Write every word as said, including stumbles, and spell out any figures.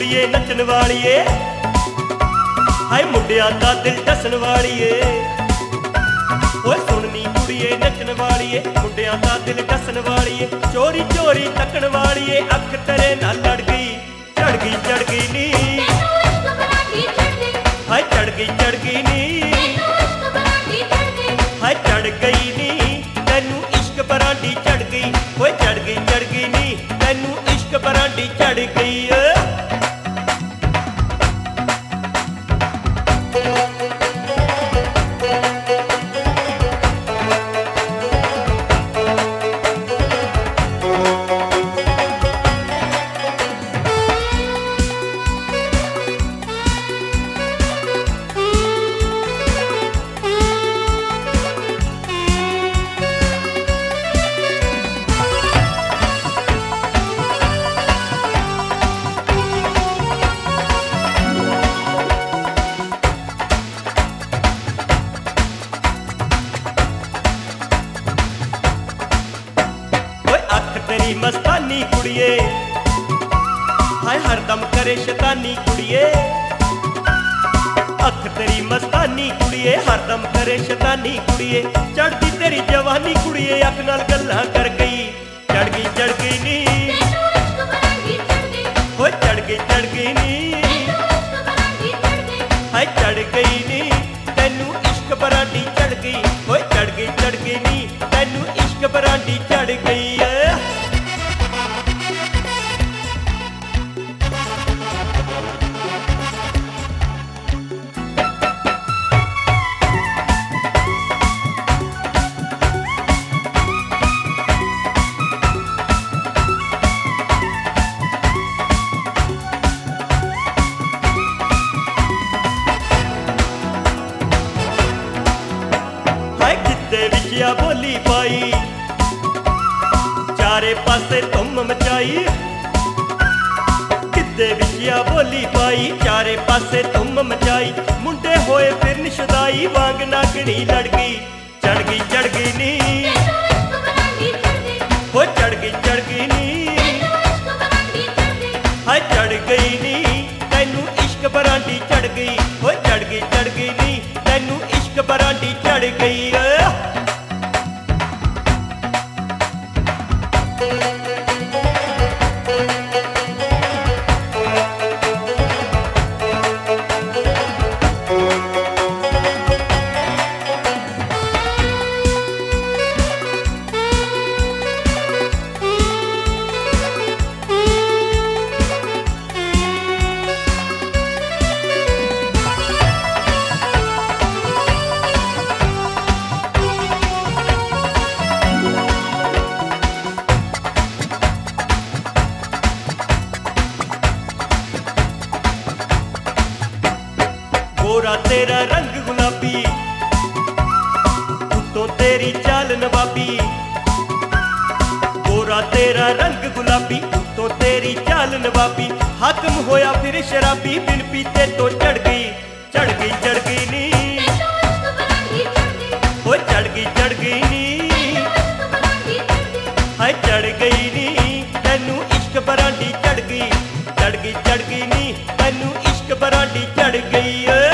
ਕੁੜੀਏ ਨੱਚਣ ਵਾਲੀਏ, ਹਾਏ ਮੁੰਡਿਆਂ ਦਾ ਦਿਲ ਦੱਸਣ ਵਾਲੀਏ। ਓਏ ਸੁਣਨੀ ਕੁੜੀਏ ਨੱਚਣ ਵਾਲੀਏ, ਮੁੰਡਿਆਂ ਦਾ ਦਿਲ ਦੱਸਣ ਵਾਲੀਏ। ਚੋਰੀ ਚੋਰੀ ਤੱਕਣ ਵਾਲੀਏ, ਅੱਖ ਤੇਰੇ ਨਾਲ ਲੜ ਗਈ, ਚੜ ਗਈ ਚੜ ਗਈ ਨੀ, ਹਾਏ ਚੜ ਗਈ ਚੜ ਗਈ ਨੀ, ਹਾਏ ਚੜ ਗਈ ਨੀ ਤੈਨੂੰ ਇਸ਼ਕ ਬਰਾਂਡੀ ਚੜ ਗਈ। ਓਏ ਚੜ ਗਈ ਚੜ ਗਈ ਨੀ ਤੈਨੂੰ ਇਸ਼ਕ ਬਰਾਂਡੀ ਚੜ ਗਈ। तेरी मस्तानी कुड़िए, हाय हरदम करे शैतानी कुड़िए। अख तेरी मस्तानी कुड़िए, हरदम करे शैतानी कुड़िए। चढ़ती तेरी जवानी कुड़िए, अख नाल गल्लां कर गई, चढ़ गई चढ़ गई नी, हो चढ़ गई चढ़ गई नी, हाय चढ़ गई नी तैनू इश्क बरांडी चढ़ गई। हो चढ़ गई चढ़ गई नी तैनू इश्क बरांडी चढ़ गई। विचिया बोली पाई, चारे पासे धुम मचाई। गिद्धे विचिया बोली पाई, चारे पासे धुम मचाई। मुंडे होए फिर निशदाई, वांग नागनी लड़ गई, चढ़ गई चढ़ गई नी, हो चढ़ गई चढ़ गई नी, हाय चढ़ गई नी तैनू इश्क बरांडी चढ़ गई। हो चढ़ गई चढ़ गई नी तैनू इश्क बरांडी चढ़ गई। गोरा तेरा रंग गुलाबी, उत्तों तेरी चाल नवाबी। गोरा तेरा रंग गुलाबी, उत्तों तेरी चाल नवाबी। हाकम होया फिर शराबी, बिन पीते तो चढ़ गई, चढ़ गई चढ़ गई नी, हो चढ़ गई चढ़ गई नी, हाय चढ़ गई नी तैनू इश्क बरांडी चढ़ गई, चढ़ गई चढ़ गई नी तैनू इश्क बरांडी चढ़ गई।